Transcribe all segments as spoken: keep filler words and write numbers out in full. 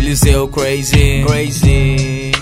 Eliseu Crazy, Crazy,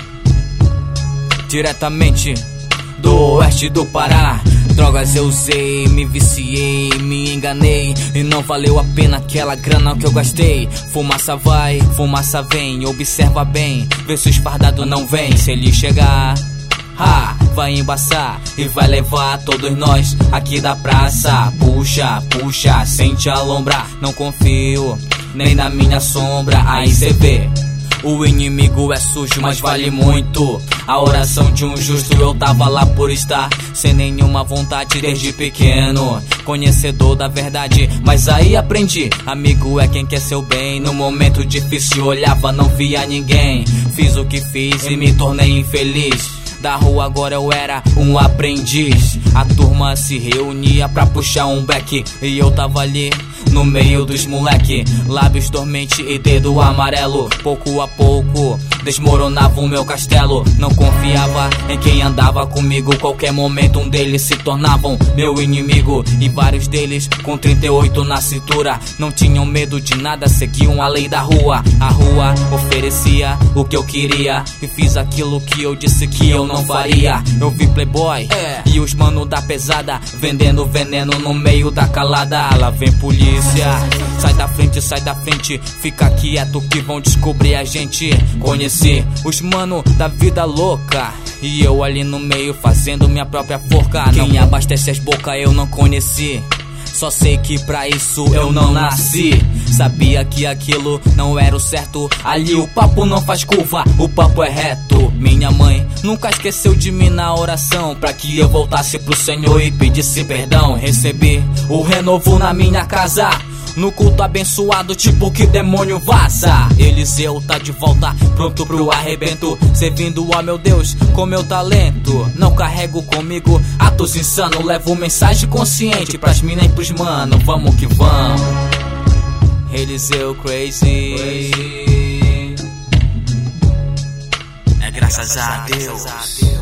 diretamente do oeste do Pará. Drogas eu usei, me viciei, me enganei, e não valeu a pena aquela grana que eu gastei. Fumaça vai, fumaça vem, observa bem, vê se os fardados não vem. Se ele chegar, ha, vai embaçar e vai levar todos nós aqui da praça. Puxa, puxa, sente alombrar, não confio nem na minha sombra. Aí cê vê, o inimigo é sujo, mas vale muito a oração de um justo. Eu tava lá por estar sem nenhuma vontade desde pequeno, conhecedor da verdade, mas aí aprendi, amigo é quem quer seu bem. No momento difícil olhava, não via ninguém. Fiz o que fiz e me tornei infeliz. Da rua agora eu era um aprendiz. A turma se reunia pra puxar um beck, e eu tava ali no meio dos moleque. Lábios dormente e dedo amarelo. Pouco a pouco desmoronava o meu castelo. Não confiava em quem andava comigo. Qualquer momento um deles se tornavam meu inimigo, e vários deles com trinta e oito na cintura. Não tinham medo de nada, seguiam a lei da rua. A rua oferecia o que eu queria, e fiz aquilo que eu disse que eu não faria. Eu vi playboy é. e os mano da pesada vendendo veneno no meio da calada. Lá vem polícia, sai da frente, sai da frente, fica quieto que vão descobrir a gente. Conheci os mano da vida louca, e eu ali no meio fazendo minha própria forca. Quem abastece as bocas eu não conheci, só sei que pra isso eu não nasci. Sabia que aquilo não era o certo. Ali o papo não faz curva, o papo é reto. Minha mãe nunca esqueceu de mim na oração, pra que eu voltasse pro Senhor e pedisse perdão. Recebi o renovo na minha casa, no culto abençoado, tipo que demônio vaza. Eliseu tá de volta, pronto pro arrebento, servindo ao meu Deus com meu talento. Não carrego comigo atos insanos, levo mensagem consciente pras mina e pros mano. Vamos que vamos. Eliseu Crazy, Crazy. É graças a Deus.